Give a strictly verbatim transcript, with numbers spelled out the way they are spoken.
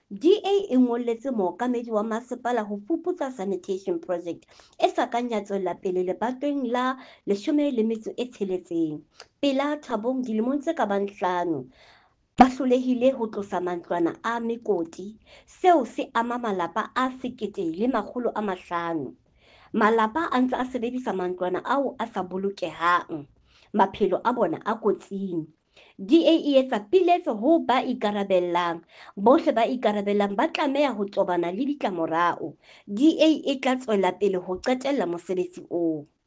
D A e ngolletse mookamedi wa masepala ho fuputsa sanitation project e sa kang ya tswela pele lebatoweng la leshome le metso e tsheletseng. Pela Thabong dilemong tse ka bang hlano ba hlolehile ho tlosa mantlwana a mekoti, seo se ama malapa a sekete le makgolo a mahlano. Malapa a ntse a sebedisa mantlwana ao a sa bolokehang, maphelo a bona a kotsing. D A e etsa piletso ho ba ikarabellang, bohle ba ikarabellang ba tlameha ho tobana le ditlamorao. D A e tla tswela pele ho qetella mosebetsi oo.